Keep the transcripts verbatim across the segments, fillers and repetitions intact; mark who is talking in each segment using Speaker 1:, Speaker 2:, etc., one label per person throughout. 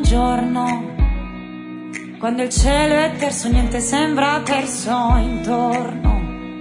Speaker 1: buongiorno. Quando il cielo è terso niente sembra perso intorno.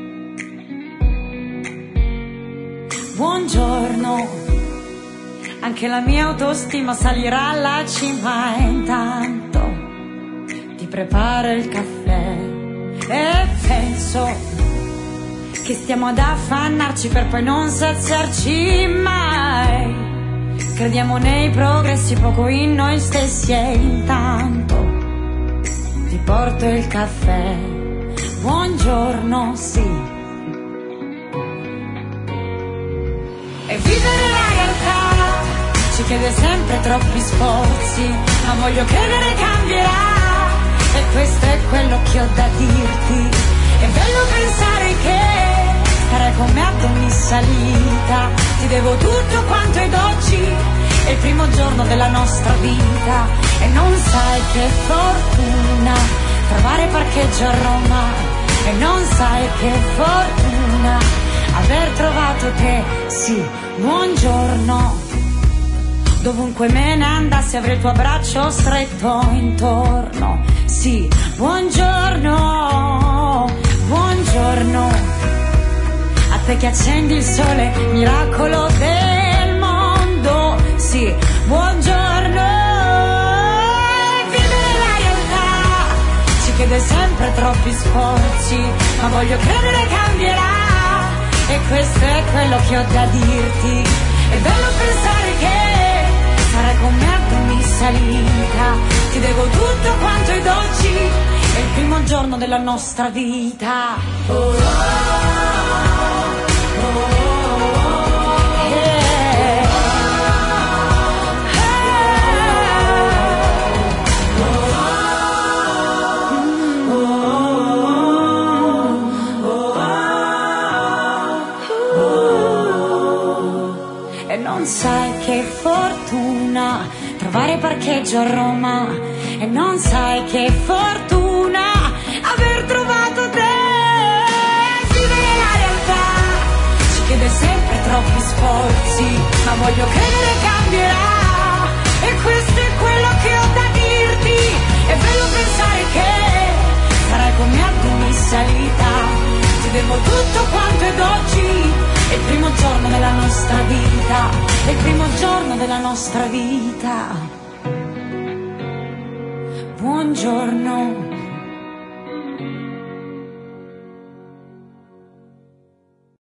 Speaker 1: Buongiorno, anche la mia autostima salirà alla cima e intanto ti preparo il caffè e penso che stiamo ad affannarci per poi non saziarci mai. Crediamo nei progressi, poco in noi stessi e intanto ti porto il caffè. Buongiorno, sì. E vivere la realtà ci chiede sempre troppi sforzi, ma voglio credere cambierà, e questo è quello che ho da dirti. È bello pensare che starai con me ad ogni salita, ti devo tutto quanto ed oggi è il primo giorno della nostra vita. E non sai che fortuna trovare parcheggio a Roma, e non sai che fortuna aver trovato te, sì, buongiorno. Dovunque me ne andassi avrei il tuo abbraccio stretto intorno, sì, buongiorno, buongiorno. A te che accendi il sole, miracolo del mondo, sì, buongiorno. Vivere la realtà ci chiede sempre troppi sforzi, ma voglio credere cambierà, e questo è quello che ho da dirti. È bello pensare che sarai con me ad ogni salita, ti devo tutto quanto ed oggi è il primo giorno della nostra vita. Oh, oh, oh, oh, yeah. E non sai che fortuna trovare parcheggio a Roma, e non sai che fortuna aver trovato te. Vivere la realtà ci chiede sempre troppi sforzi, ma voglio credere cambierà, e questo è quello che ho da dirti. È bello pensare che sarai con me ad ogni salita, ti devo tutto quanto ed oggi è il primo giorno della nostra vita, è il primo giorno della nostra vita. Buongiorno.